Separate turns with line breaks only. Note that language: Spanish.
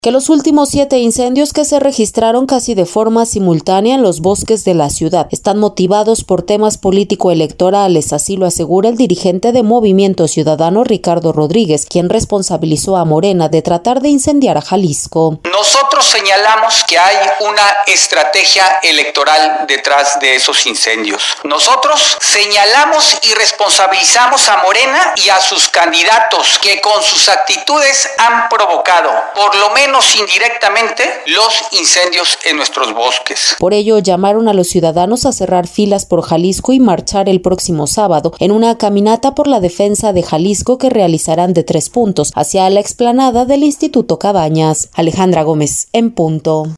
que los últimos 7 incendios que se registraron casi de forma simultánea en los bosques de la ciudad están motivados por temas político-electorales, así lo asegura el dirigente de Movimiento Ciudadano Ricardo Rodríguez, quien responsabilizó a Morena de tratar de incendiar a Jalisco.
Nosotros señalamos que hay una estrategia electoral detrás de esos incendios. Nosotros señalamos y responsabilizamos a Morena y a sus candidatos que con sus actitudes han provocado, por lo menos indirectamente, los incendios en nuestros bosques.
Por ello, llamaron a los ciudadanos a cerrar filas por Jalisco y marchar el próximo sábado en una caminata por la defensa de Jalisco que realizarán de 3 puntos hacia la explanada del Instituto Cabañas. Alejandra Gómez, en punto.